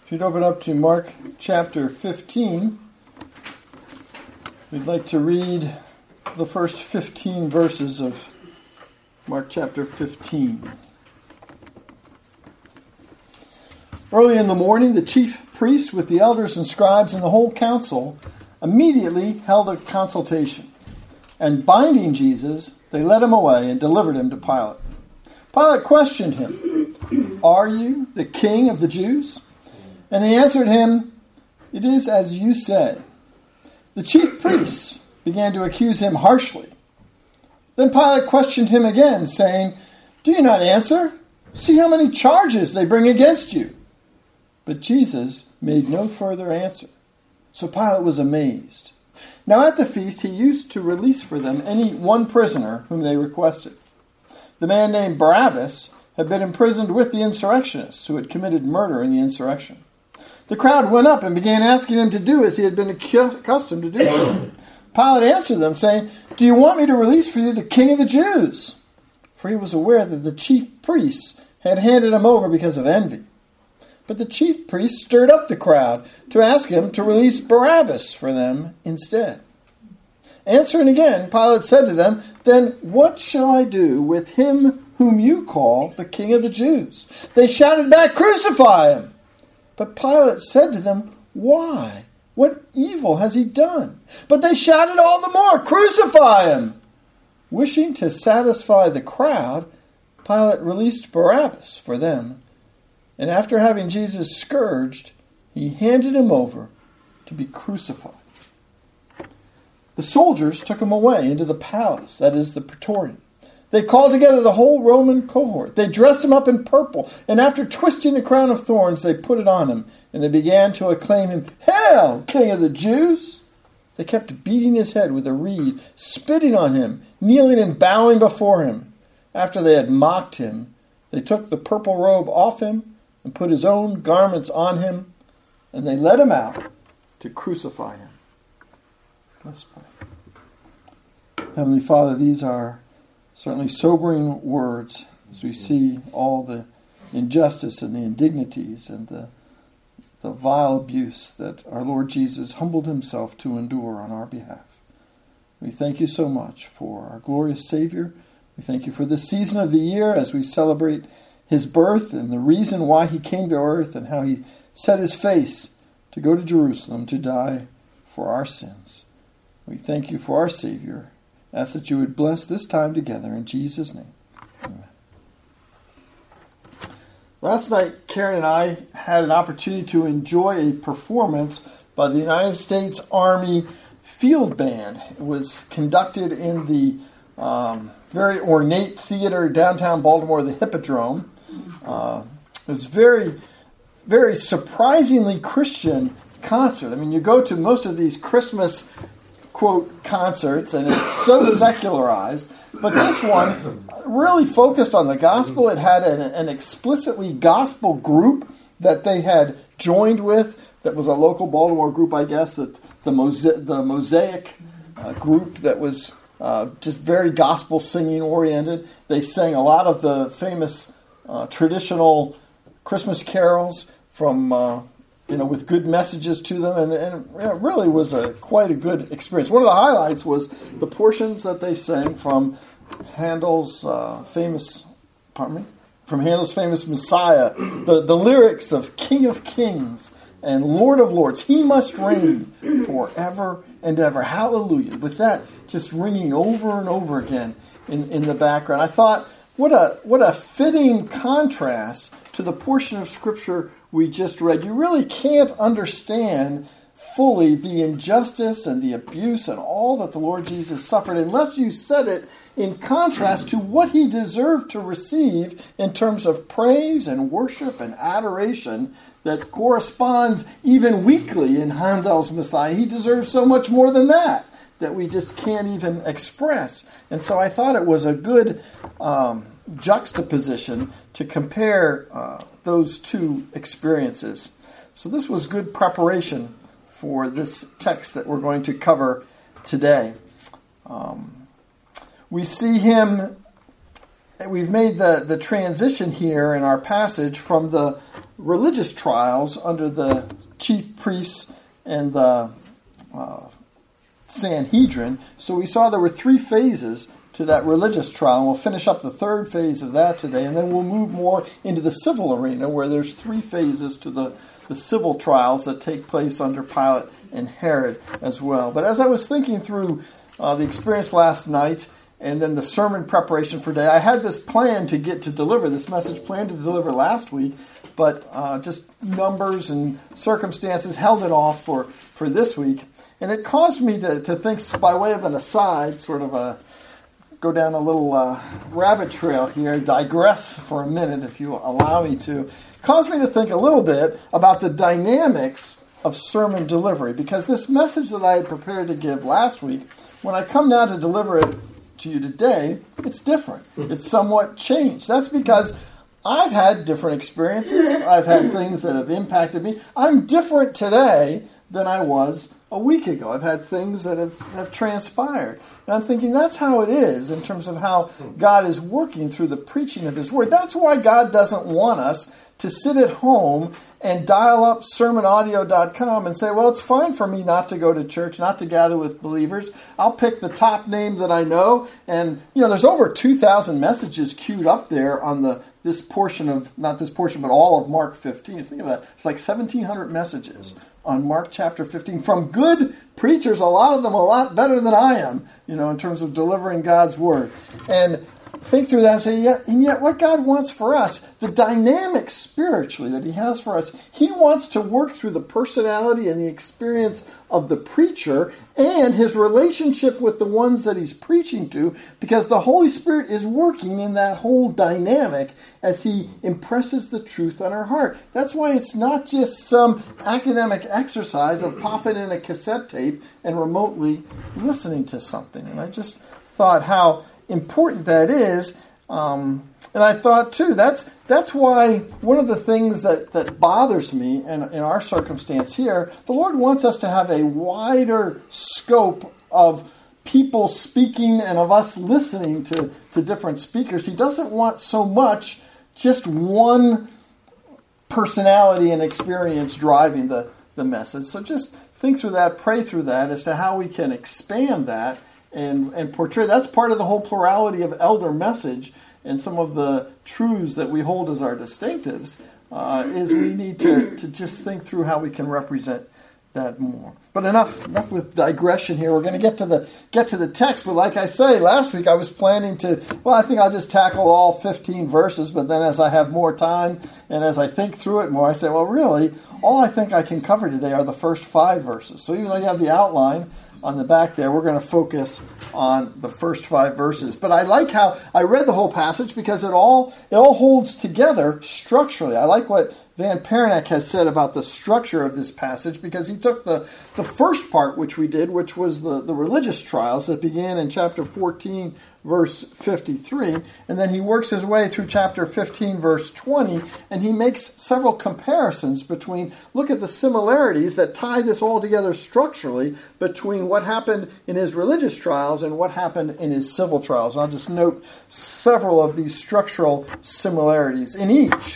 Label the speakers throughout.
Speaker 1: If you'd open up to Mark chapter 15, we'd like to read the first 15 verses of Mark chapter 15. Early in the morning, the chief priests with the elders and scribes and the whole council immediately held a consultation. And binding Jesus, they led him away and delivered him to Pilate. Pilate questioned him, "Are you the king of the Jews?" And he answered him, "It is as you say." The chief priests began to accuse him harshly. Then Pilate questioned him again, saying, "Do you not answer? See how many charges they bring against you." But Jesus made no further answer. So Pilate was amazed. Now at the feast he used to release for them any one prisoner whom they requested. The man named Barabbas had been imprisoned with the insurrectionists who had committed murder in the insurrection. The crowd went up and began asking him to do as he had been accustomed to do. Pilate answered them, saying, "Do you want me to release for you the king of the Jews?" For he was aware that the chief priests had handed him over because of envy. But the chief priests stirred up the crowd to ask him to release Barabbas for them instead. Answering again, Pilate said to them, "Then what shall I do with him whom you call the king of the Jews?" They shouted back, "Crucify him!" But Pilate said to them, "Why? What evil has he done?" But they shouted all the more, "Crucify him!" Wishing to satisfy the crowd, Pilate released Barabbas for them. And after having Jesus scourged, he handed him over to be crucified. The soldiers took him away into the palace, that is, the Praetorium. They called together the whole Roman cohort. They dressed him up in purple, and after twisting the crown of thorns, they put it on him, and they began to acclaim him, "Hail, King of the Jews!" They kept beating his head with a reed, spitting on him, kneeling and bowing before him. After they had mocked him, they took the purple robe off him and put his own garments on him, and they led him out to crucify him. Let's pray. Heavenly Father, these are certainly sobering words as we see all the injustice and the indignities and the vile abuse that our Lord Jesus humbled himself to endure on our behalf. We thank you so much for our glorious Savior. We thank you for this season of the year as we celebrate his birth and the reason why he came to earth and how he set his face to go to Jerusalem to die for our sins. We thank you for our Savior. Ask that you would bless this time together in Jesus' name. Amen. Last night, Karen and I had an opportunity to enjoy a performance by the United States Army Field Band. It was conducted in the very ornate theater downtown Baltimore, the Hippodrome. It was very, very surprisingly Christian concert. I mean, you go to most of these Christmas quote concerts and it's so secularized, but this one really focused on the gospel. It had an explicitly gospel group that they had joined with that was a local Baltimore group, I guess, that the Mosaic group that was just very gospel singing oriented. They sang a lot of the famous traditional Christmas carols from with good messages to them, and it really was quite a good experience. One of the highlights was the portions that they sang from Handel's famous Messiah, the lyrics of King of Kings and Lord of Lords. He must reign forever and ever. Hallelujah. With that just ringing over and over again in the background. I thought, what a fitting contrast to the portion of Scripture we just read. You really can't understand fully the injustice and the abuse and all that the Lord Jesus suffered unless you set it in contrast to what he deserved to receive in terms of praise and worship and adoration that corresponds even weekly in Handel's Messiah. He deserves so much more than that we just can't even express. And so I thought it was a good juxtaposition to compare those two experiences. So this was good preparation for this text that we're going to cover today. We see him we've made the transition here in our passage from the religious trials under the chief priests and the Sanhedrin. So we saw there were 3 phases to that religious trial. We'll finish up the 3rd phase of that today, and then we'll move more into the civil arena, where there's 3 phases to the civil trials that take place under Pilate and Herod as well. But as I was thinking through the experience last night, and then the sermon preparation for today, I had this plan to deliver this message plan to deliver last week, but just numbers and circumstances held it off for this week. And it caused me to think, by way of an aside, sort of go down a little rabbit trail here, digress for a minute, if you allow me to. It caused me to think a little bit about the dynamics of sermon delivery, because this message that I had prepared to give last week, when I come now to deliver it to you today, it's different. It's somewhat changed. That's because I've had different experiences. I've had things that have impacted me. I'm different today than I was a week ago. I've had things that have transpired. And I'm thinking that's how it is in terms of how God is working through the preaching of His Word. That's why God doesn't want us to sit at home and dial up sermonaudio.com and say, well, it's fine for me not to go to church, not to gather with believers. I'll pick the top name that I know. And, there's over 2,000 messages queued up there on this portion of, not this portion, but all of Mark 15. Think of that. It's like 1,700 messages on Mark chapter 15 from good preachers, a lot of them a lot better than I am, in terms of delivering God's Word. And think through that and say, and yet what God wants for us, the dynamic spiritually that He has for us, He wants to work through the personality and the experience of the preacher and his relationship with the ones that he's preaching to, because the Holy Spirit is working in that whole dynamic as He impresses the truth on our heart. That's why it's not just some academic exercise of popping in a cassette tape and remotely listening to something. And I just thought how important that is. And I thought, too, that's why one of the things that bothers me in our circumstance here, the Lord wants us to have a wider scope of people speaking and of us listening to different speakers. He doesn't want so much just one personality and experience driving the message. So just think through that, pray through that as to how we can expand that and portray. That's part of the whole plurality of elder message, and some of the truths that we hold as our distinctives is we need to just think through how we can represent that more. But enough with digression here. We're going to get to the text. But like I say, last week I was planning to, I think I'll just tackle all 15 verses. But then as I have more time and as I think through it more, I say, really, all I think I can cover today are the first 5 verses. So even though you have the outline on the back there, we're going to focus on the first 5 verses. But I like how I read the whole passage because it all holds together structurally. I like what Van Pernek has said about the structure of this passage, because he took the first part, which we did, which was the religious trials that began in chapter 14, verse 53, and then he works his way through chapter 15, verse 20, and he makes several comparisons between, look at the similarities that tie this all together structurally between what happened in his religious trials and what happened in his civil trials. And I'll just note several of these structural similarities. In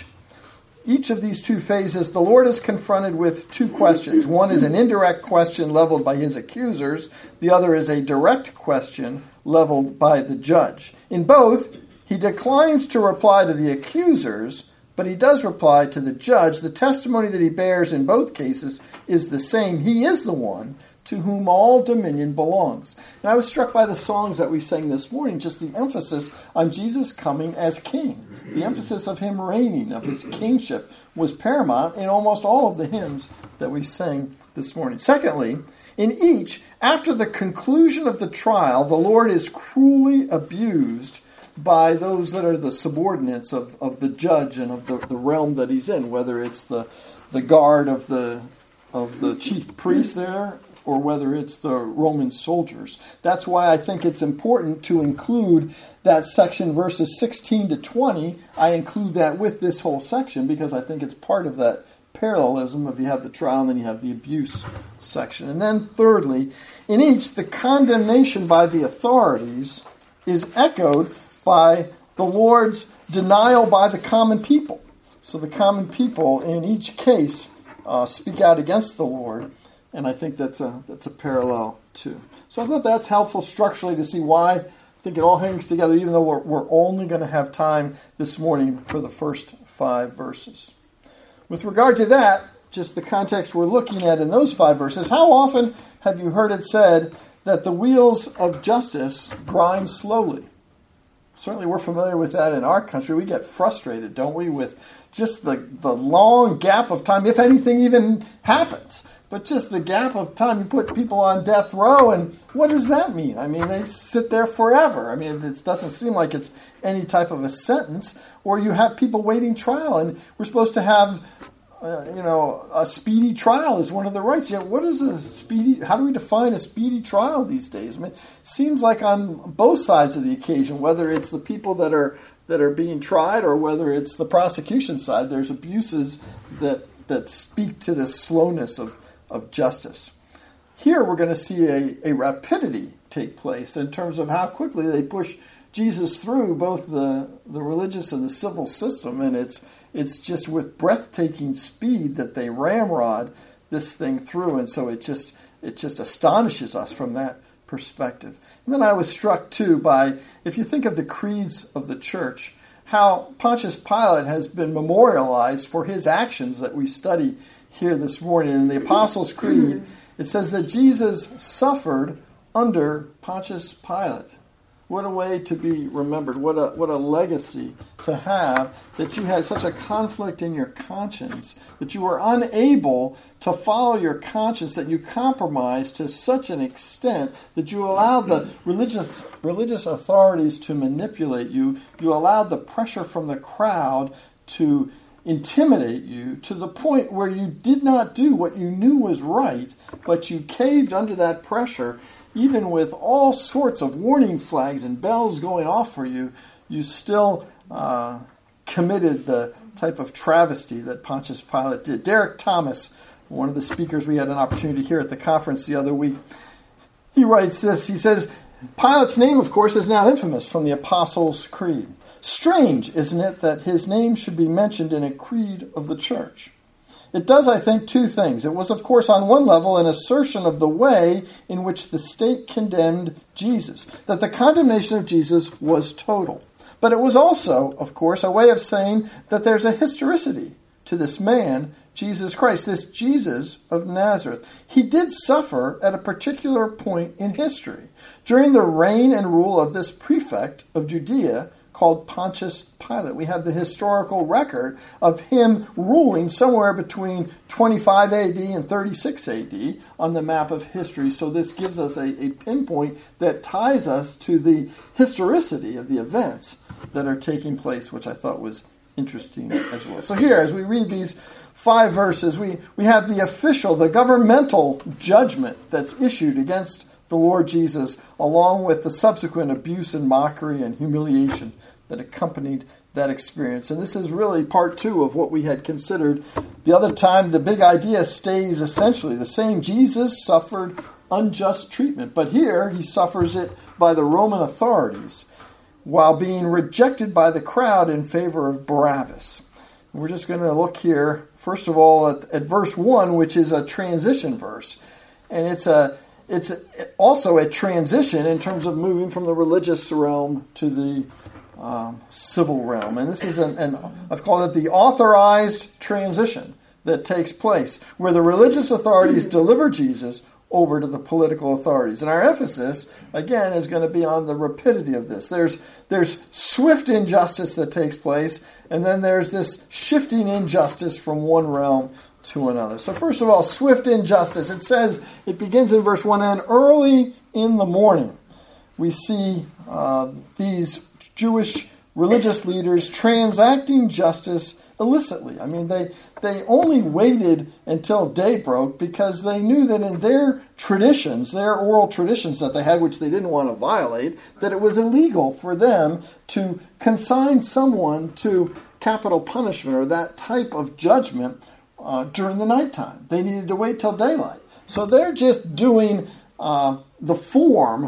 Speaker 1: each of these 2 phases, the Lord is confronted with 2 questions. One is an indirect question leveled by his accusers. The other is a direct question leveled by the judge. In both, he declines to reply to the accusers, but he does reply to the judge. The testimony that he bears in both cases is the same. He is the one to whom all dominion belongs. And I was struck by the songs that we sang this morning, just the emphasis on Jesus coming as king. The emphasis of him reigning, of his kingship, was paramount in almost all of the hymns that we sang this morning. Secondly, in each, after the conclusion of the trial, the Lord is cruelly abused by those that are the subordinates of the judge and of the realm that he's in, whether it's the guard of the chief priest there, or whether it's the Roman soldiers. That's why I think it's important to include that section, verses 16 to 20. I include that with this whole section because I think it's part of that parallelism of you have the trial and then you have the abuse section. And then thirdly, in each, the condemnation by the authorities is echoed by the the Lord's denial by the common people. So the common people in each case speak out against the Lord, and I think that's a parallel too. So I thought that's helpful structurally to see why I think it all hangs together, even though we're only going to have time this morning for the first 5 verses. With regard to that, just the context we're looking at in those 5 verses, how often have you heard it said that the wheels of justice grind slowly? Certainly we're familiar with that in our country. We get frustrated, don't we, with just the long gap of time, if anything even happens. But just the gap of time, you put people on death row, and what does that mean? I mean, they sit there forever. I mean, it doesn't seem like it's any type of a sentence. Or you have people waiting trial, and we're supposed to have, a speedy trial is one of the rights. What is a speedy? How do we define a speedy trial these days? I mean, it seems like on both sides of the occasion, whether it's the people that are being tried or whether it's the prosecution side, there's abuses that speak to this slowness of justice. Here we're going to see a rapidity take place in terms of how quickly they push Jesus through both the religious and the civil system, and it's just with breathtaking speed that they ramrod this thing through, and so it just astonishes us from that perspective. And then I was struck too by, if you think of the creeds of the church, how Pontius Pilate has been memorialized for his actions that we study here this morning. In the Apostles' Creed, it says that Jesus suffered under Pontius Pilate. What a way to be remembered. What a legacy to have, that you had such a conflict in your conscience, that you were unable to follow your conscience, that you compromised to such an extent that you allowed the religious authorities to manipulate you. You allowed the pressure from the crowd to intimidate you to the point where you did not do what you knew was right, but you caved under that pressure. Even with all sorts of warning flags and bells going off for you, you still committed the type of travesty that Pontius Pilate did. Derek Thomas, one of the speakers we had an opportunity to hear at the conference the other week, he writes this. He says, Pilate's name, of course, is now infamous from the Apostles' Creed. Strange, isn't it, that his name should be mentioned in a creed of the church? It does, I think, 2 things. It was, of course, on one level, an assertion of the way in which the state condemned Jesus, that the condemnation of Jesus was total. But it was also, of course, a way of saying that there's a historicity to this man, Jesus Christ, this Jesus of Nazareth. He did suffer at a particular point in history. During the reign and rule of this prefect of Judea, called Pontius Pilate. We have the historical record of him ruling somewhere between 25 AD and 36 AD on the map of history. So this gives us a pinpoint that ties us to the historicity of the events that are taking place, which I thought was interesting as well. So here, as we read these 5 verses, we have the official, the governmental judgment that's issued against the Lord Jesus, along with the subsequent abuse and mockery and humiliation that accompanied that experience. And this is really part 2 of what we had considered the other time. The big idea stays essentially the same. Jesus suffered unjust treatment, but here he suffers it by the Roman authorities while being rejected by the crowd in favor of Barabbas. And we're just going to look here, first of all, at verse 1, which is a transition verse. And it's also a transition in terms of moving from the religious realm to the civil realm. And this is I've called it the authorized transition that takes place, where the religious authorities deliver Jesus over to the political authorities. And our emphasis, again, is going to be on the rapidity of this. There's swift injustice that takes place, and then there's this shifting injustice from one realm to another. So first of all, swift injustice. It says, it begins in verse 1, and early in the morning, we see these Jewish religious leaders transacting justice illicitly. I mean, they only waited until day broke because they knew that in their traditions, their oral traditions that they had, which they didn't want to violate, that it was illegal for them to consign someone to capital punishment or that type of judgment during the nighttime. They needed to wait till daylight. So they're just doing the form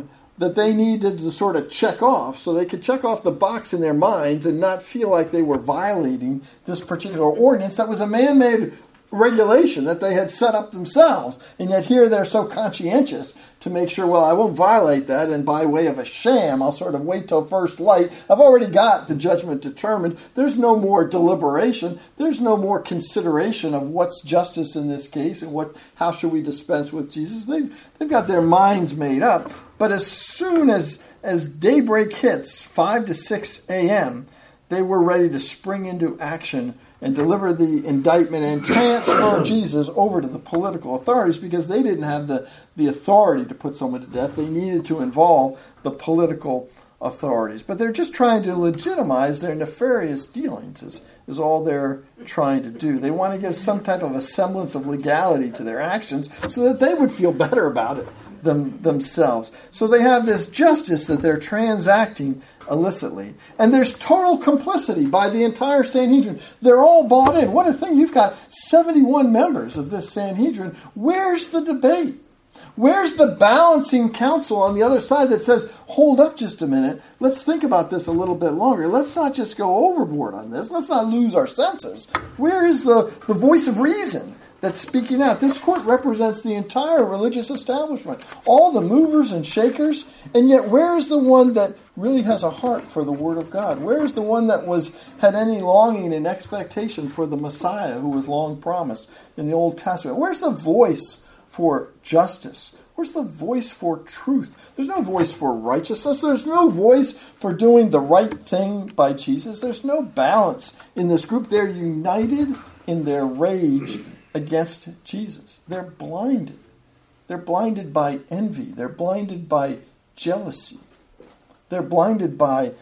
Speaker 1: that they needed to sort of check off so they could check off the box in their minds and not feel like they were violating this particular ordinance that was a man-made regulation that they had set up themselves. And yet here they're so conscientious to make sure, well, I won't violate that, and by way of a sham, I'll sort of wait till first light. I've already got the judgment determined. There's no more deliberation. There's no more consideration of what's justice in this case and how should we dispense with Jesus. They've got their minds made up. But as soon as daybreak hits, 5 to 6 a.m., they were ready to spring into action and deliver the indictment and transfer Jesus over to the political authorities, because they didn't have the authority to put someone to death. They needed to involve the political authorities. But they're just trying to legitimize their nefarious dealings is all they're trying to do. They want to give some type of a semblance of legality to their actions so that they would feel better about it themselves. So they have this justice that they're transacting illicitly. And there's total complicity by the entire Sanhedrin. They're all bought in. What a thing. You've got 71 members of this Sanhedrin. Where's the debate? Where's the balancing council on the other side that says, hold up just a minute, let's think about this a little bit longer. Let's not just go overboard on this. Let's not lose our senses. Where is the voice of reason that's speaking out? This court represents the entire religious establishment, all the movers and shakers, and yet where is the one that really has a heart for the Word of God? Where is the one that had any longing and expectation for the Messiah who was long promised in the Old Testament? Where's the voice for justice? Where's the voice for truth? There's no voice for righteousness. There's no voice for doing the right thing by Jesus. There's no balance in this group. They're united in their rage against Jesus. They're blinded. They're blinded by envy. They're blinded by jealousy. They're blinded by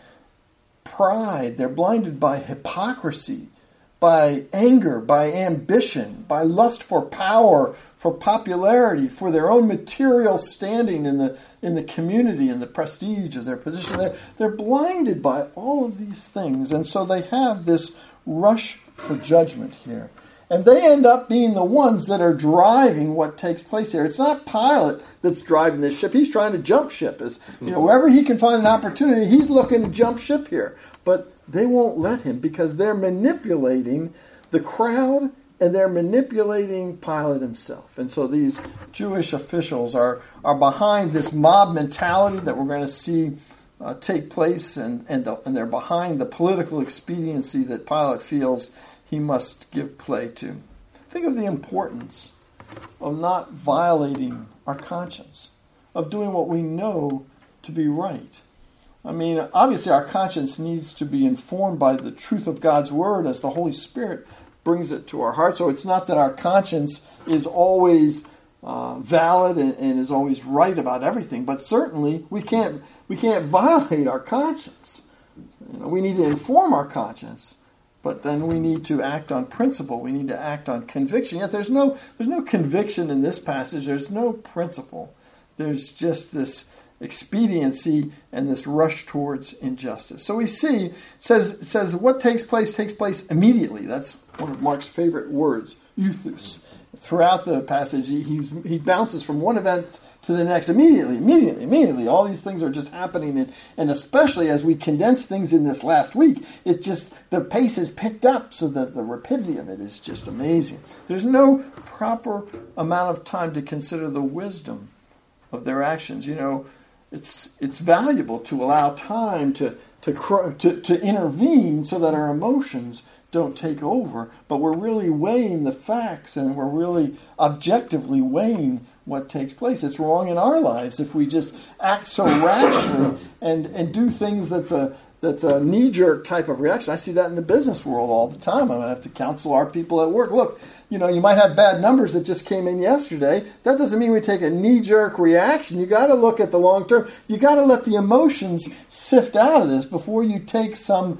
Speaker 1: pride. They're blinded by hypocrisy, by anger, by ambition, by lust for power, for popularity, for their own material standing in the community and the prestige of their position. They're blinded by all of these things. And so they have this rush for judgment here. And they end up being the ones that are driving what takes place here. It's not Pilate that's driving this ship. He's trying to jump ship. Wherever he can find an opportunity, he's looking to jump ship here. But they won't let him because they're manipulating the crowd and they're manipulating Pilate himself. And so these Jewish officials are behind this mob mentality that we're going to see take place, and they're behind the political expediency that Pilate feels he must give play to. Think of the importance of not violating our conscience, of doing what we know to be right. I mean, obviously our conscience needs to be informed by the truth of God's Word as the Holy Spirit brings it to our heart. So it's not that our conscience is always valid and is always right about everything, but certainly we can't violate our conscience. We need to inform our conscience. But then we need to act on principle. We need to act on conviction. Yet there's no conviction in this passage. There's no principle. There's just this expediency and this rush towards injustice. So we see, it says what takes place immediately. That's one of Mark's favorite words, euthus. Throughout the passage, he bounces from one event to the next immediately. All these things are just happening, and especially as we condense things in this last week, the pace is picked up so that the rapidity of it is just amazing. There's no proper amount of time to consider the wisdom of their actions. It's valuable to allow time to intervene so that our emotions don't take over, but we're really weighing the facts and we're really objectively weighing what takes place. It's wrong in our lives if we just act so rashly and do things that's a knee-jerk type of reaction. I see that in the business world all the time. I'm going to have to counsel our people at work. Look, you might have bad numbers that just came in yesterday. That doesn't mean we take a knee-jerk reaction. You got to look at the long term. You got to let the emotions sift out of this before you take some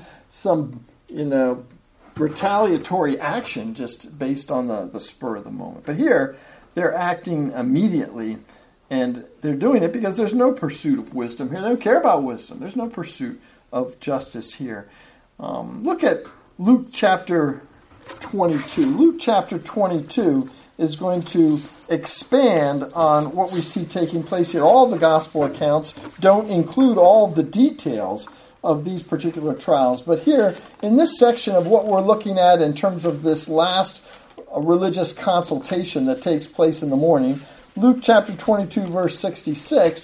Speaker 1: retaliatory action just based on the spur of the moment. But here, they're acting immediately, and they're doing it because there's no pursuit of wisdom here. They don't care about wisdom. There's no pursuit of justice here. Look at Luke chapter 22. Luke chapter 22 is going to expand on what we see taking place here. All the gospel accounts don't include all of the details of these particular trials. But here, in this section of what we're looking at in terms of this last religious consultation that takes place in the morning, Luke chapter 22, verse 66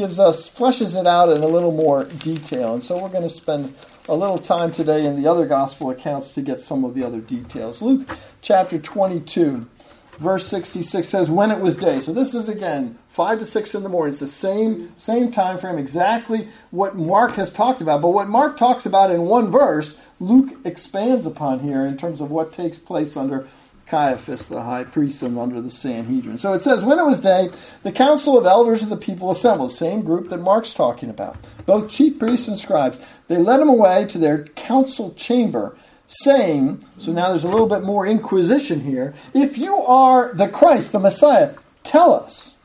Speaker 1: fleshes it out in a little more detail. And so we're going to spend a little time today in the other gospel accounts to get some of the other details. Luke chapter 22, verse 66 says, when it was day. So this is, again, 5 to 6 in the morning. It's the same time frame, exactly what Mark has talked about. But what Mark talks about in one verse, Luke expands upon here in terms of what takes place under Caiaphas, the high priest, and under the Sanhedrin. So it says, when it was day, the council of elders of the people assembled, same group that Mark's talking about, both chief priests and scribes. They led him away to their council chamber, saying, so now there's a little bit more inquisition here, if you are the Christ, the Messiah, tell us.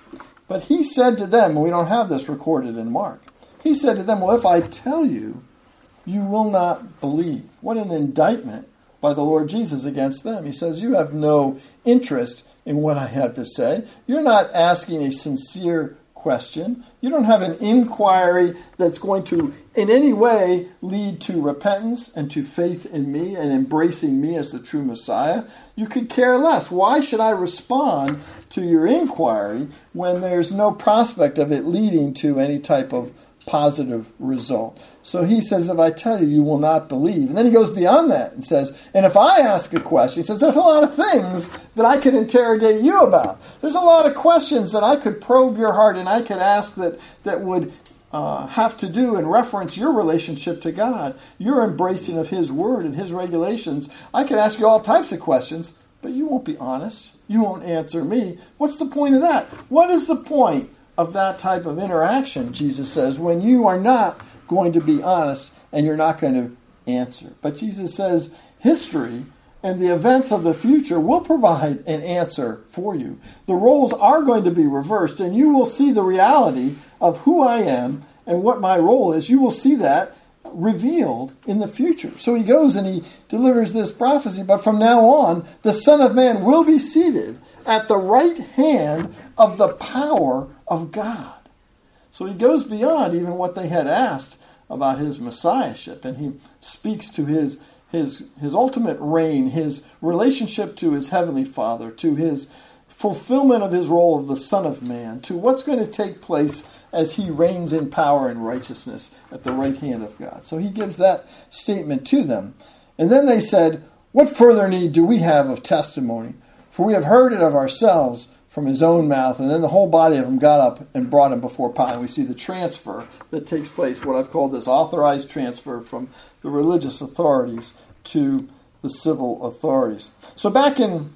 Speaker 1: But he said to them, and we don't have this recorded in Mark, he said to them, well, if I tell you, you will not believe. What an indictment by the Lord Jesus against them. He says, you have no interest in what I have to say. You're not asking a sincere question. You don't have an inquiry that's going to in any way lead to repentance and to faith in me and embracing me as the true Messiah. You could care less. Why should I respond to your inquiry when there's no prospect of it leading to any type of positive result? So he says, if I tell you, you will not believe. And then he goes beyond that and says, and if I ask a question, he says, there's a lot of things that I could interrogate you about. There's a lot of questions that I could probe your heart and I could ask that would have to do and reference your relationship to God, your embracing of his word and his regulations. I could ask you all types of questions, but you won't be honest. You won't answer me. What's the point of that? What is the point of that type of interaction, Jesus says, when you are not going to be honest and you're not going to answer? But Jesus says history and the events of the future will provide an answer for you. The roles are going to be reversed, and you will see the reality of who I am and what my role is. You will see that revealed in the future. So he goes and he delivers this prophecy, but from now on, the Son of Man will be seated at the right hand of the power of God. So he goes beyond even what they had asked about his messiahship, and he speaks to his ultimate reign, his relationship to his heavenly Father, to his fulfillment of his role of the Son of Man, to what's going to take place as he reigns in power and righteousness at the right hand of God. So he gives that statement to them. And then they said, what further need do we have of testimony? For we have heard it of ourselves from his own mouth. And then the whole body of them got up and brought him before Pilate. We see the transfer that takes place, what I've called this authorized transfer from the religious authorities to the civil authorities. So back in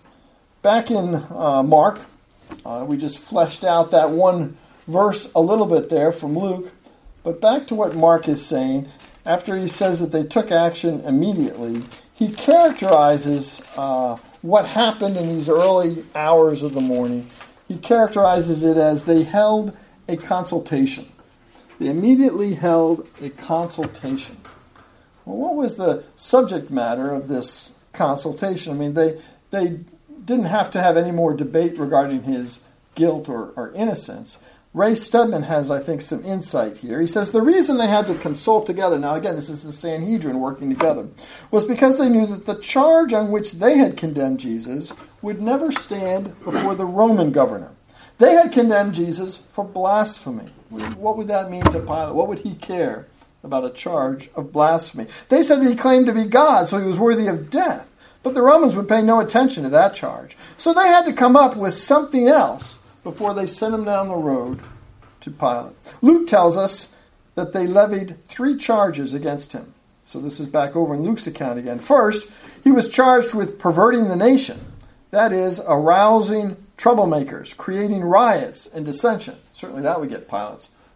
Speaker 1: Mark, we just fleshed out that one verse a little bit there from Luke. But back to what Mark is saying, after he says that they took action immediately, he characterizes what happened in these early hours of the morning. He characterizes it as they held a consultation. They immediately held a consultation. Well, what was the subject matter of this consultation? I mean, they didn't have to have any more debate regarding his guilt or innocence. Ray Stedman has, I think, some insight here. He says the reason they had to consult together, now again, this is the Sanhedrin working together, was because they knew that the charge on which they had condemned Jesus would never stand before the Roman governor. They had condemned Jesus for blasphemy. What would that mean to Pilate? What would he care about a charge of blasphemy? They said that he claimed to be God, so he was worthy of death. But the Romans would pay no attention to that charge. So they had to come up with something else before they sent him down the road to Pilate. Luke tells us that they levied 3 charges against him. So this is back over in Luke's account again. First, he was charged with perverting the nation. That is, arousing troublemakers, creating riots and dissension. Certainly that would get Pilate's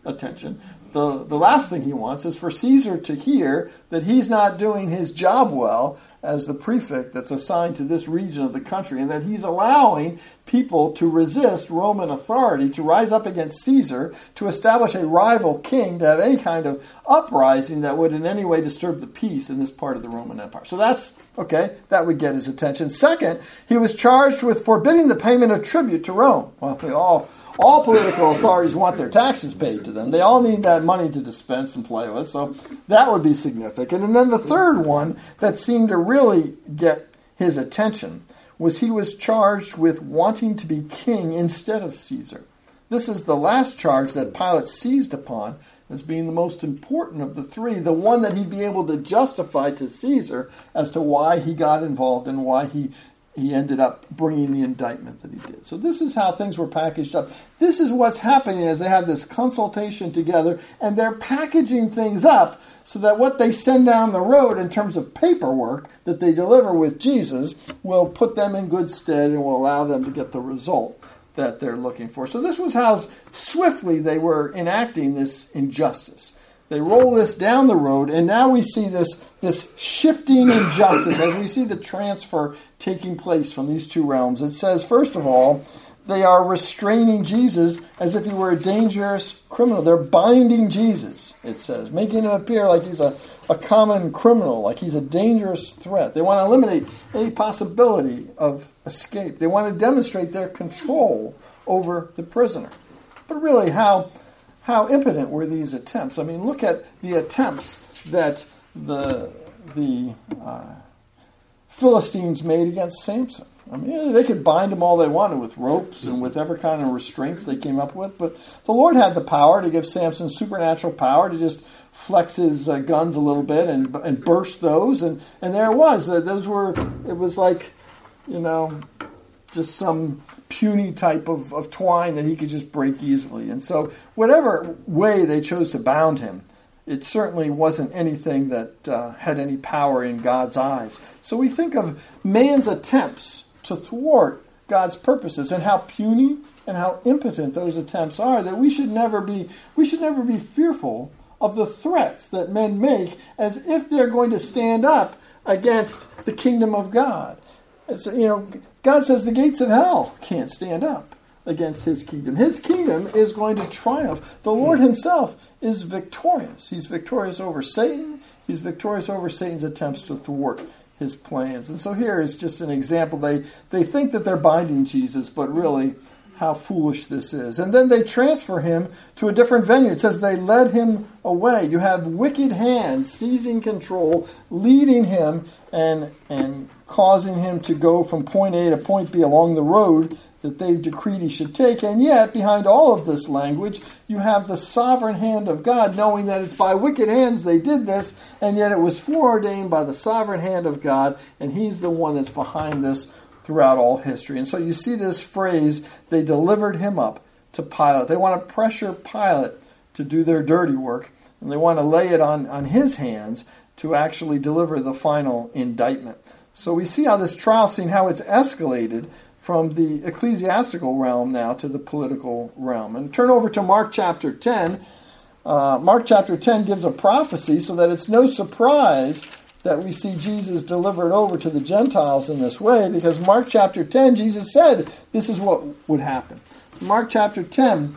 Speaker 1: attention. The last thing he wants is for Caesar to hear that he's not doing his job well as the prefect that's assigned to this region of the country, and that he's allowing people to resist Roman authority, to rise up against Caesar, to establish a rival king, to have any kind of uprising that would in any way disturb the peace in this part of the Roman Empire. So that's, okay, that would get his attention. Second, he was charged with forbidding the payment of tribute to Rome. Well, all political authorities want their taxes paid to them. They all need that money to dispense and play with, so that would be significant. And then the third one that seemed to really get his attention was he was charged with wanting to be king instead of Caesar. This is the last charge that Pilate seized upon as being the most important of the three, the one that he'd be able to justify to Caesar as to why he got involved and why he ended up bringing the indictment that he did. So this is how things were packaged up. This is what's happening as they have this consultation together, and they're packaging things up so that what they send down the road in terms of paperwork that they deliver with Jesus will put them in good stead and will allow them to get the result that they're looking for. So this was how swiftly they were enacting this injustice. They roll this down the road, and now we see this shifting injustice as we see the transfer taking place from these two realms. It says, first of all, they are restraining Jesus as if he were a dangerous criminal. They're binding Jesus, it says, making him appear like he's a common criminal, like he's a dangerous threat. They want to eliminate any possibility of escape. They want to demonstrate their control over the prisoner. But really, how impotent were these attempts? I mean, look at the attempts that the Philistines made against Samson. I mean, they could bind him all they wanted with ropes and with every kind of restraints they came up with, but the Lord had the power to give Samson supernatural power to just flex his guns a little bit and burst those, and there it was. It was like, just some puny type of twine that he could just break easily. And so whatever way they chose to bound him, it certainly wasn't anything that had any power in God's eyes. So we think of man's attempts to thwart God's purposes and how puny and how impotent those attempts are, that we should never be fearful of the threats that men make as if they're going to stand up against the kingdom of God. So, God says the gates of hell can't stand up against his kingdom. His kingdom is going to triumph. The Lord himself is victorious. He's victorious over Satan. He's victorious over Satan's attempts to thwart his plans. And so here is just an example. They think that they're binding Jesus, but really how foolish this is. And then they transfer him to a different venue. It says they led him away. You have wicked hands seizing control, leading him and causing him to go from point A to point B along the road that they've decreed he should take. And yet, behind all of this language, you have the sovereign hand of God, knowing that it's by wicked hands they did this, and yet it was foreordained by the sovereign hand of God, and he's the one that's behind this throughout all history. And so you see this phrase, they delivered him up to Pilate. They want to pressure Pilate to do their dirty work, and they want to lay it on his hands to actually deliver the final indictment. So we see how this trial scene, how it's escalated from the ecclesiastical realm now to the political realm. And turn over to Mark chapter 10. Mark chapter 10 gives a prophecy so that it's no surprise that we see Jesus delivered over to the Gentiles in this way, because Mark chapter 10, Jesus said this is what would happen. Mark chapter 10,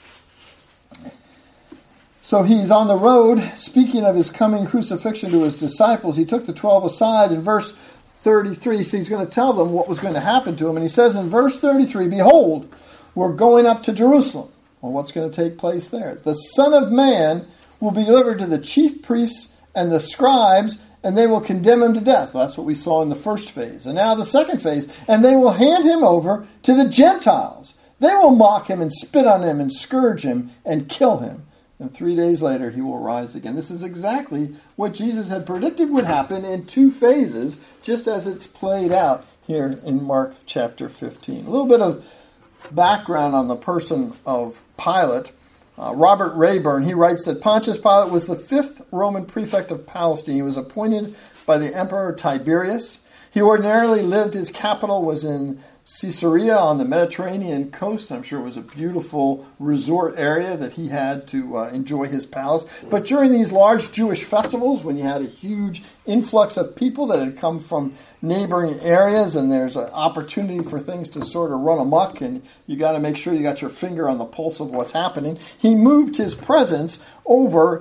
Speaker 1: so he's on the road speaking of his coming crucifixion to his disciples. He took the 12 aside in verse 33, so he's going to tell them what was going to happen to him. And he says in verse 33, behold, we're going up to Jerusalem. Well, what's going to take place there? The Son of Man will be delivered to the chief priests and the scribes, and they will condemn him to death. That's what we saw in the first phase. And now the second phase, and they will hand him over to the Gentiles. They will mock him and spit on him and scourge him and kill him. And 3 days later, he will rise again. This is exactly what Jesus had predicted would happen in two phases, just as it's played out here in Mark chapter 15. A little bit of background on the person of Pilate. Robert Rayburn, he writes that Pontius Pilate was the 5th Roman prefect of Palestine. He was appointed by the Emperor Tiberius. He ordinarily lived, his capital was in Caesarea on the Mediterranean coast. I'm sure it was a beautiful resort area that he had to enjoy his palace. But during these large Jewish festivals, when you had a huge influx of people that had come from neighboring areas, and there's an opportunity for things to sort of run amok, and you got to make sure you got your finger on the pulse of what's happening, he moved his presence over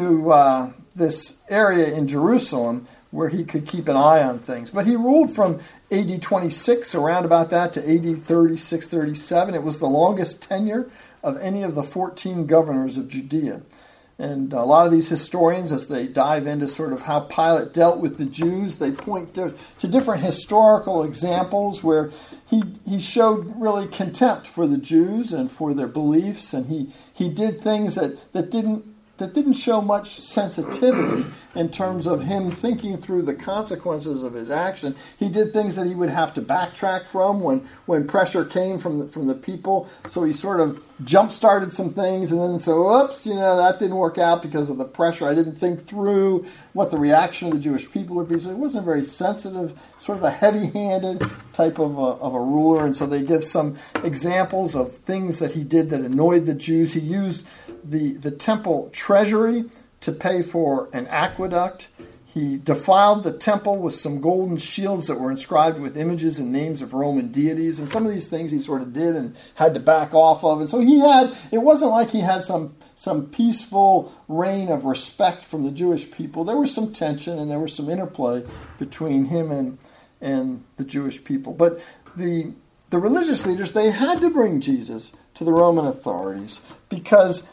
Speaker 1: to this area in Jerusalem where he could keep an eye on things. But he ruled from AD 26, around about that, to AD 36, 37. It was the longest tenure of any of the 14 governors of Judea. And a lot of these historians, as they dive into sort of how Pilate dealt with the Jews, they point to different historical examples where he showed really contempt for the Jews and for their beliefs, and he did things that didn't show much sensitivity in terms of him thinking through the consequences of his action. He did things that he would have to backtrack from when pressure came from the people. So he sort of jump-started some things and then so, oops, that didn't work out because of the pressure. I didn't think through what the reaction of the Jewish people would be. So he wasn't very sensitive, sort of a heavy-handed type of a ruler. And so they give some examples of things that he did that annoyed the Jews. He used the temple treasury to pay for an aqueduct. He defiled the temple with some golden shields that were inscribed with images and names of Roman deities. And some of these things he sort of did and had to back off of. And so it wasn't like he had some peaceful reign of respect from the Jewish people. There was some tension and there was some interplay between him and the Jewish people. But the religious leaders, they had to bring Jesus to the Roman authorities because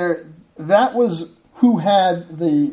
Speaker 1: that was who had the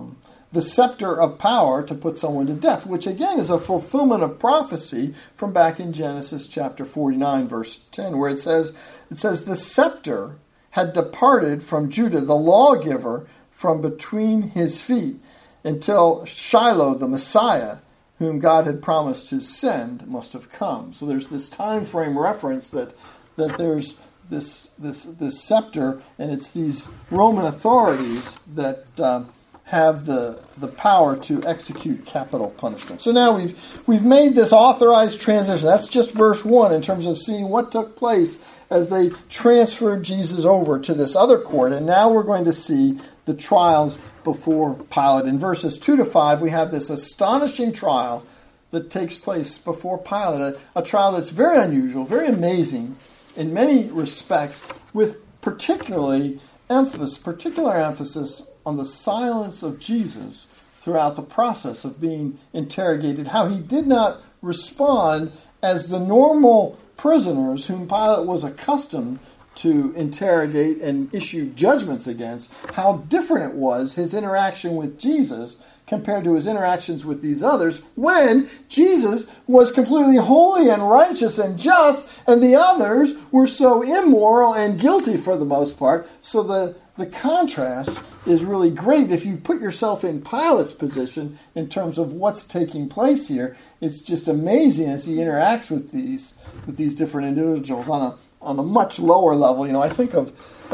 Speaker 1: scepter of power to put someone to death, which again is a fulfillment of prophecy from back in Genesis chapter 49, verse 10, where it says, the scepter had departed from Judah, the lawgiver, from between his feet, until Shiloh, the Messiah, whom God had promised to send, must have come. So there's this time frame reference that there's this scepter, and it's these Roman authorities that have the power to execute capital punishment. So now we've made this authorized transition. That's just verse 1 in terms of seeing what took place as they transferred Jesus over to this other court. And now we're going to see the trials before Pilate. In verses 2 to 5, we have this astonishing trial that takes place before Pilate, a trial that's very unusual, very amazing in many respects, with particular emphasis on the silence of Jesus throughout the process of being interrogated, how he did not respond as the normal prisoners whom Pilate was accustomed to interrogate and issue judgments against, how different it was, his interaction with Jesus compared to his interactions with these others, when Jesus was completely holy and righteous and just, and the others were so immoral and guilty for the most part. So the contrast is really great. If you put yourself in Pilate's position in terms of what's taking place here, it's just amazing as he interacts with these different individuals on a much lower level. I think of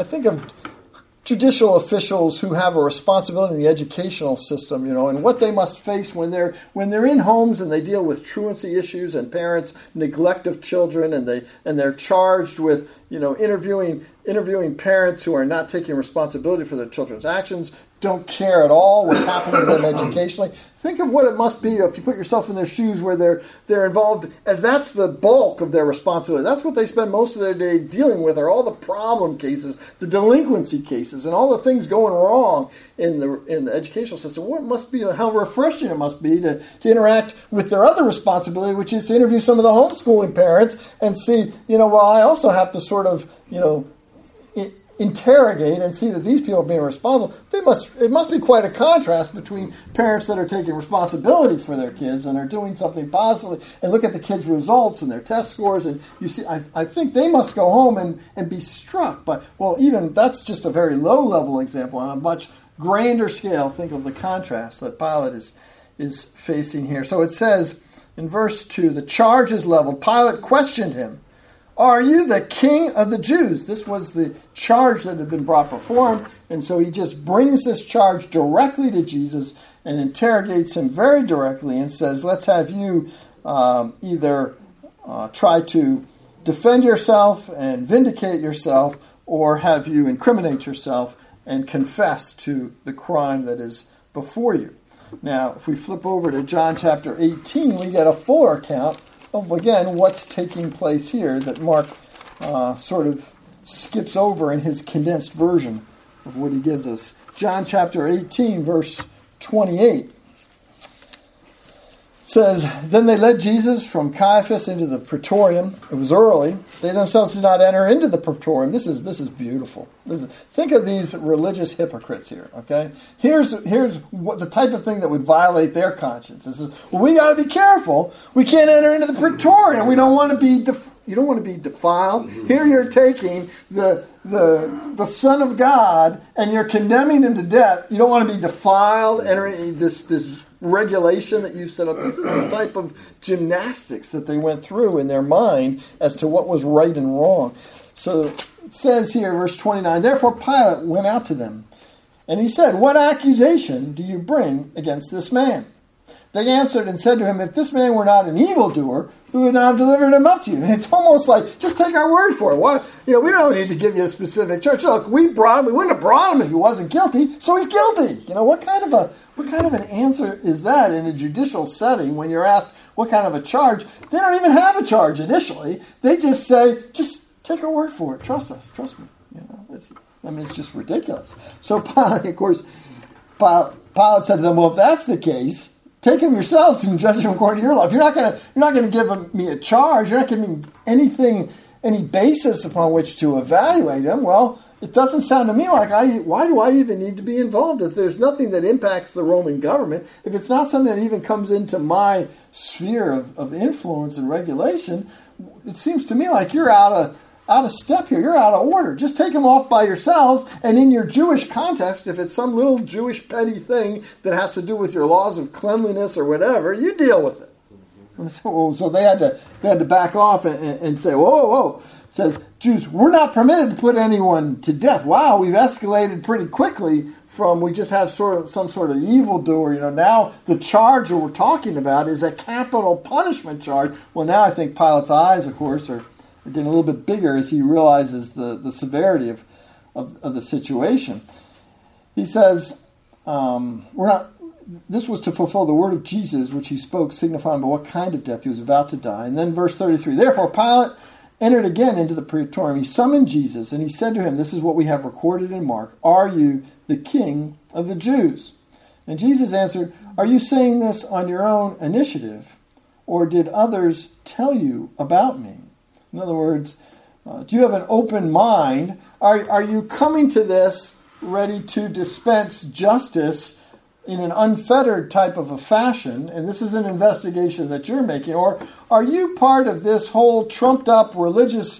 Speaker 1: judicial officials who have a responsibility in the educational system, and what they must face when they're in homes and they deal with truancy issues and parents' neglect of children, and they're charged with interviewing parents who are not taking responsibility for their children's actions, don't care at all what's happening to them educationally. Think of what it must be if you put yourself in their shoes, where they're involved, as that's the bulk of their responsibility. That's what they spend most of their day dealing with, are all the problem cases, the delinquency cases, and all the things going wrong in the educational system. What it must be, how refreshing it must be to interact with their other responsibility, which is to interview some of the homeschooling parents and see, I also have to sort of, interrogate and see that these people are being responsible. It must be quite a contrast between parents that are taking responsibility for their kids and are doing something positively, and look at the kids' results and their test scores, and you see, I think they must go home and be struck. But, even that's just a very low-level example. On a much grander scale, think of the contrast that Pilate is facing here. So it says in verse 2, the charge is leveled. Pilate questioned him, "Are you the king of the Jews?" This was the charge that had been brought before him. And so he just brings this charge directly to Jesus and interrogates him very directly and says, let's have you either try to defend yourself and vindicate yourself, or have you incriminate yourself and confess to the crime that is before you. Now, if we flip over to John chapter 18, we get a fuller account of, again, what's taking place here that Mark sort of skips over in his condensed version of what he gives us. John chapter 18, verse 28. It says, Then they led Jesus from Caiaphas into the praetorium. It was early. They themselves did not enter into the praetorium. This is beautiful. Think of these religious hypocrites here, okay? Here's what the type of thing that would violate their conscience. This is, well, we got to be careful. We can't enter into the praetorium. We don't want to be you don't want to be defiled. Here you're taking the Son of God and you're condemning him to death. You don't want to be defiled, entering this regulation that you've set up. This is the type of gymnastics that they went through in their mind as to what was right and wrong. So it says here, verse 29, Therefore Pilate went out to them, and he said, What accusation do you bring against this man? They answered and said to him, If this man were not an evildoer, we would not have delivered him up to you. And it's almost like, just take our word for it. What, we don't need to give you a specific charge. Look, we wouldn't have brought him if he wasn't guilty, so he's guilty. What kind of an answer is that in a judicial setting when you're asked what kind of a charge? They don't even have a charge initially. They just say, just take our word for it. Trust us. Trust me. It's just ridiculous. So Pilate, of course, Pilate said to them, well, if that's the case, take him yourselves and judge him according to your law. If you're not going to give me a charge, you're not giving me any basis upon which to evaluate him. Well, it doesn't sound to me like why do I even need to be involved? If there's nothing that impacts the Roman government, if it's not something that even comes into my sphere of influence and regulation, it seems to me like you're out of step here. You're out of order. Just take them off by yourselves, and in your Jewish context, if it's some little Jewish petty thing that has to do with your laws of cleanliness or whatever, you deal with it. So they had to back off and say, whoa. It says, Jews, we're not permitted to put anyone to death. Wow, we've escalated pretty quickly from we just have some sort of evildoer. Now the charge that we're talking about is a capital punishment charge. Well, now I think Pilate's eyes, of course, are getting a little bit bigger as he realizes the severity of the situation. He says, this was to fulfill the word of Jesus, which he spoke, signifying by what kind of death he was about to die. And then verse 33, Therefore Pilate entered again into the praetorium. He summoned Jesus, and he said to him, This is what we have recorded in Mark. Are you the king of the Jews? And Jesus answered, Are you saying this on your own initiative, or did others tell you about me? In other words, do you have an open mind? Are you coming to this ready to dispense justice in an unfettered type of a fashion, and this is an investigation that you're making, or are you part of this whole trumped-up religious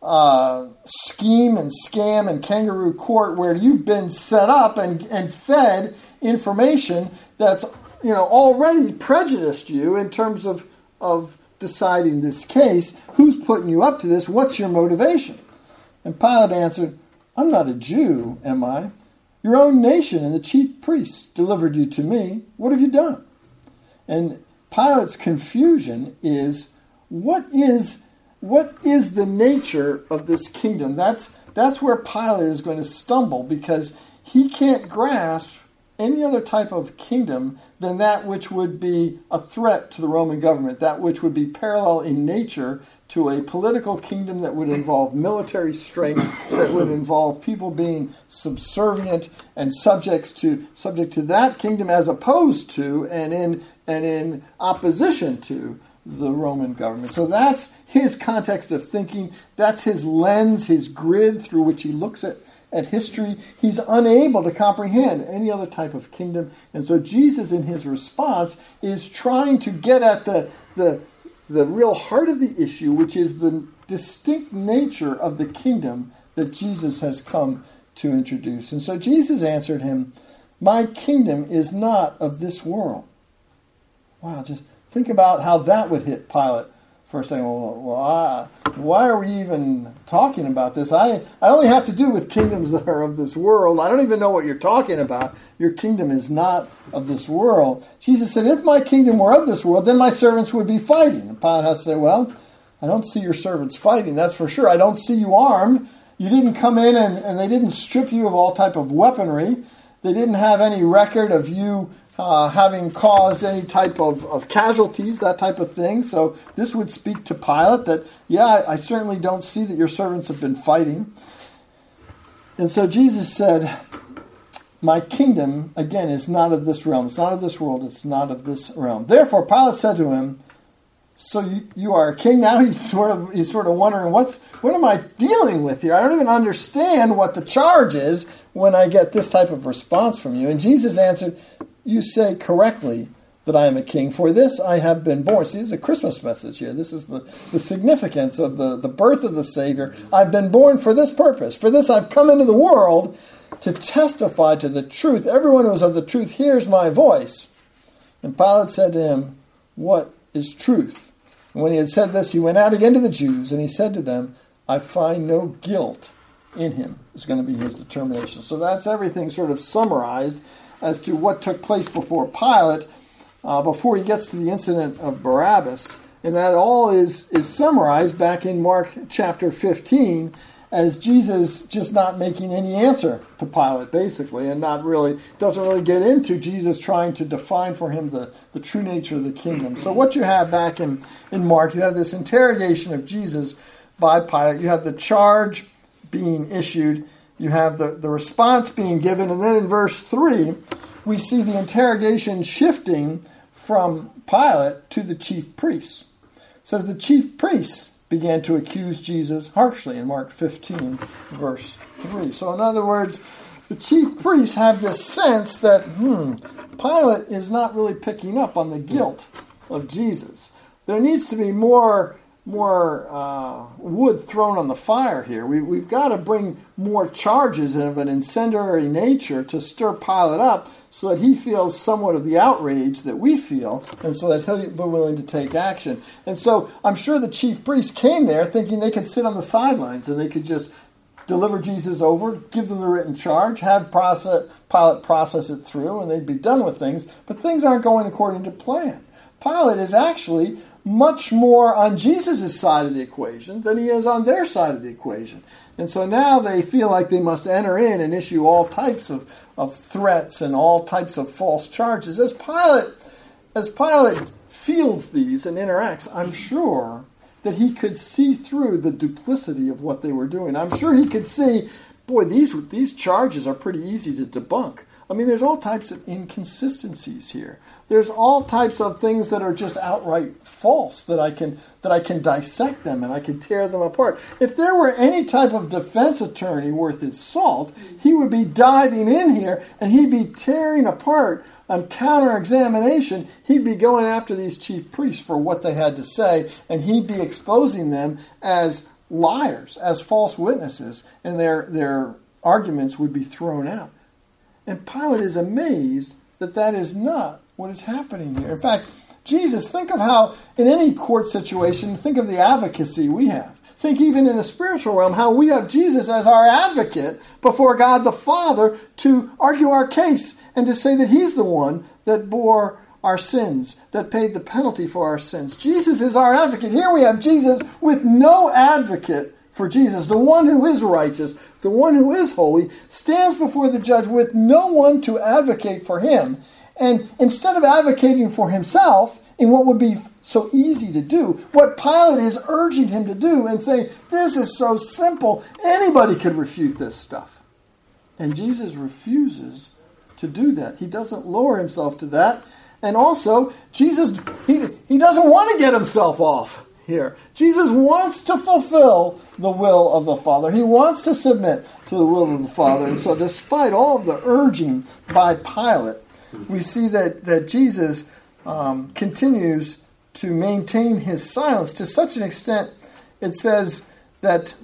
Speaker 1: scheme and scam and kangaroo court where you've been set up and fed information that's already prejudiced you in terms of deciding this case? Who's putting you up to this? What's your motivation? And Pilate answered, I'm not a Jew, am I? Your own nation and the chief priests delivered you to me. What have you done? And Pilate's confusion is, what is the nature of this kingdom? That's where Pilate is going to stumble, because he can't grasp any other type of kingdom than that which would be a threat to the Roman government, that which would be parallel in nature to a political kingdom that would involve military strength, that would involve people being subservient and subject to that kingdom, as opposed to and in opposition to the Roman government. So that's his context of thinking. That's his lens, his grid through which he looks at history. He's unable to comprehend any other type of kingdom. And so Jesus, in his response, is trying to get at the real heart of the issue, which is the distinct nature of the kingdom that Jesus has come to introduce. And so Jesus answered him, My kingdom is not of this world. Wow, just think about how that would hit Pilate for saying, why are we even talking about this? I only have to do with kingdoms that are of this world. I don't even know what you're talking about. Your kingdom is not of this world. Jesus said, if my kingdom were of this world, then my servants would be fighting. And Pilate has to say, well, I don't see your servants fighting, that's for sure. I don't see you armed. You didn't come in and they didn't strip you of all type of weaponry. They didn't have any record of you having caused any type of casualties, that type of thing. So this would speak to Pilate that, I certainly don't see that your servants have been fighting. And so Jesus said, my kingdom, again, is not of this realm. It's not of this world. It's not of this realm. Therefore, Pilate said to him, so you are a king now? He's sort of wondering, what am I dealing with here? I don't even understand what the charge is when I get this type of response from you. And Jesus answered, you say correctly that I am a king. For this I have been born. See, this is a Christmas message here. This is the significance of the birth of the Savior. I've been born for this purpose. For this I've come into the world to testify to the truth. Everyone who is of the truth hears my voice. And Pilate said to him, what is truth? And when he had said this, he went out again to the Jews, and he said to them, I find no guilt in him. It's going to be his determination. So that's everything sort of summarized as to what took place before Pilate, before he gets to the incident of Barabbas. And that all is summarized back in Mark chapter 15 as Jesus just not making any answer to Pilate, basically, and doesn't really get into Jesus trying to define for him the true nature of the kingdom. So what you have back in Mark, you have this interrogation of Jesus by Pilate. You have the charge being issued. You have the response being given. And then in verse 3, we see the interrogation shifting from Pilate to the chief priests. It says the chief priests began to accuse Jesus harshly in Mark 15, verse 3. So in other words, the chief priests have this sense that, Pilate is not really picking up on the guilt of Jesus. There needs to be more wood thrown on the fire here. We've got to bring more charges of an incendiary nature to stir Pilate up so that he feels somewhat of the outrage that we feel, and so that he'll be willing to take action. And so I'm sure the chief priests came there thinking they could sit on the sidelines and they could just deliver Jesus over, give them the written charge, have Pilate process it through, and they'd be done with things. But things aren't going according to plan. Pilate is actually much more on Jesus' side of the equation than he is on their side of the equation. And so now they feel like they must enter in and issue all types of threats and all types of false charges. As Pilate fields these and interacts, I'm sure that he could see through the duplicity of what they were doing. I'm sure he could see, boy, these charges are pretty easy to debunk. I mean, there's all types of inconsistencies here. There's all types of things that are just outright false that I can dissect them and I can tear them apart. If there were any type of defense attorney worth his salt, he would be diving in here and he'd be tearing apart on counter-examination. He'd be going after these chief priests for what they had to say, and he'd be exposing them as liars, as false witnesses, and their arguments would be thrown out. And Pilate is amazed that is not what is happening here. In fact, Jesus, think of how in any court situation, think of the advocacy we have. Think even in a spiritual realm how we have Jesus as our advocate before God the Father to argue our case and to say that he's the one that bore our sins, that paid the penalty for our sins. Jesus is our advocate. Here we have Jesus with no advocate for Jesus. The one who is righteous, the one who is holy, stands before the judge with no one to advocate for him. And instead of advocating for himself in what would be so easy to do, what Pilate is urging him to do and saying, this is so simple, anybody could refute this stuff. And Jesus refuses to do that. He doesn't lower himself to that. And also, Jesus, he doesn't want to get himself off here. Jesus wants to fulfill the will of the Father. He wants to submit to the will of the Father. And so despite all of the urging by Pilate, we see that Jesus continues to maintain his silence to such an extent, it says that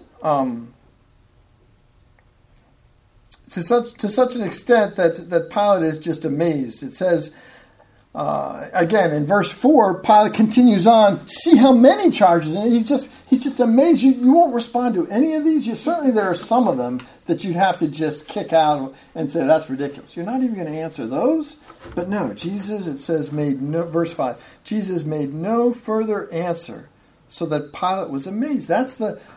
Speaker 1: to such an extent that Pilate is just amazed. It says, Again, in verse 4, Pilate continues on. See how many charges, and he's just amazed. You won't respond to any of these. Certainly there are some of them that you'd have to just kick out and say, that's ridiculous. You're not even going to answer those. But no, Jesus, it says, verse 5, Jesus made no further answer, so that Pilate was amazed. That's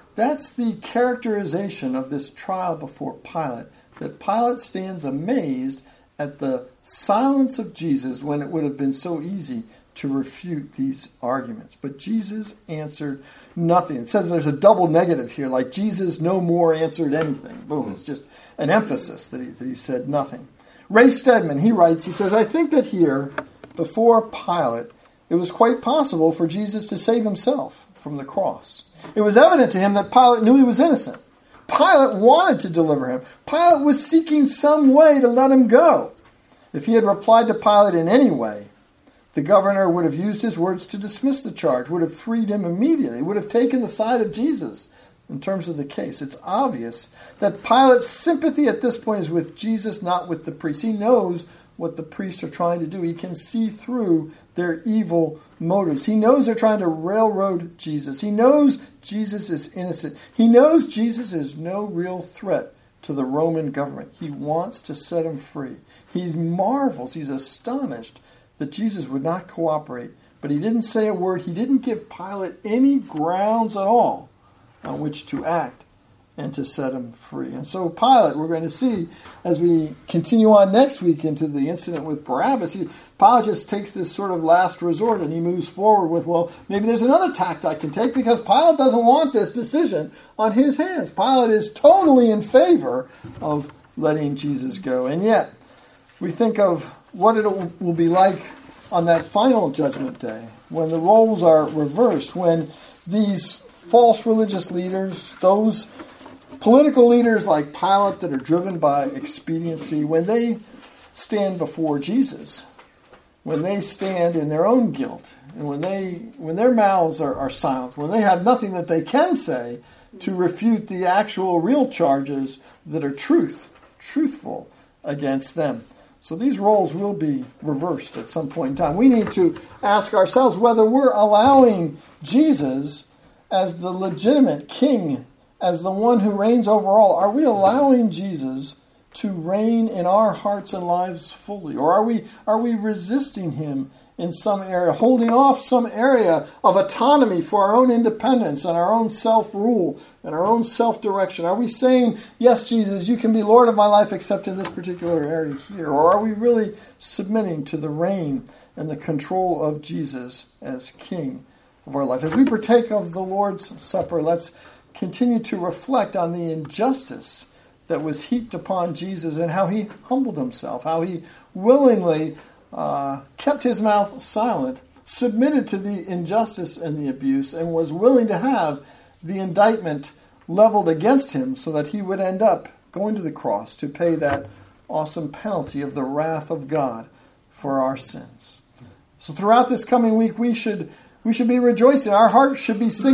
Speaker 1: the characterization of this trial before Pilate, that Pilate stands amazed at the silence of Jesus when it would have been so easy to refute these arguments. But Jesus answered nothing. It says there's a double negative here, like Jesus no more answered anything. Boom, it's just an emphasis that he said nothing. Ray Stedman, he writes, he says, I think that here, before Pilate, it was quite possible for Jesus to save himself from the cross. It was evident to him that Pilate knew he was innocent. Pilate wanted to deliver him. Pilate was seeking some way to let him go. If he had replied to Pilate in any way, the governor would have used his words to dismiss the charge, would have freed him immediately, would have taken the side of Jesus in terms of the case. It's obvious that Pilate's sympathy at this point is with Jesus, not with the priests. He knows what the priests are trying to do. He can see through their evil motives. He knows they're trying to railroad Jesus. He knows Jesus is innocent. He knows Jesus is no real threat to the Roman government. He wants to set him free. He marvels, he's astonished that Jesus would not cooperate. But he didn't say a word. He didn't give Pilate any grounds at all on which to act and to set him free. And so Pilate, we're going to see as we continue on next week into the incident with Barabbas, Pilate just takes this sort of last resort and he moves forward with, well, maybe there's another tact I can take, because Pilate doesn't want this decision on his hands. Pilate is totally in favor of letting Jesus go. And yet, we think of what it will be like on that final judgment day, when the roles are reversed, when these false religious leaders, those political leaders like Pilate that are driven by expediency, when they stand before Jesus, when they stand in their own guilt, and when their mouths are silent, when they have nothing that they can say to refute the actual real charges that are truthful against them. So these roles will be reversed at some point in time. We need to ask ourselves whether we're allowing Jesus as the legitimate king, as the one who reigns over all. Are we allowing Jesus to reign in our hearts and lives fully? Or are we resisting him in some area, holding off some area of autonomy for our own independence and our own self-rule and our own self-direction? Are we saying, yes, Jesus, you can be Lord of my life except in this particular area here? Or are we really submitting to the reign and the control of Jesus as King of our life? As we partake of the Lord's Supper, let's continue to reflect on the injustice that was heaped upon Jesus and how he humbled himself, how he willingly kept his mouth silent, submitted to the injustice and the abuse, and was willing to have the indictment leveled against him so that he would end up going to the cross to pay that awesome penalty of the wrath of God for our sins. So throughout this coming week, we should be rejoicing. Our hearts should be singing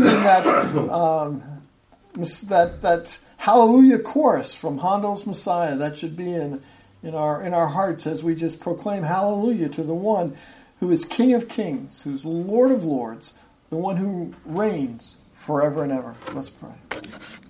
Speaker 1: that Hallelujah chorus from Handel's Messiah. That should be in our hearts as we just proclaim hallelujah to the one who is King of Kings, who's Lord of Lords, the one who reigns forever and ever. Let's pray.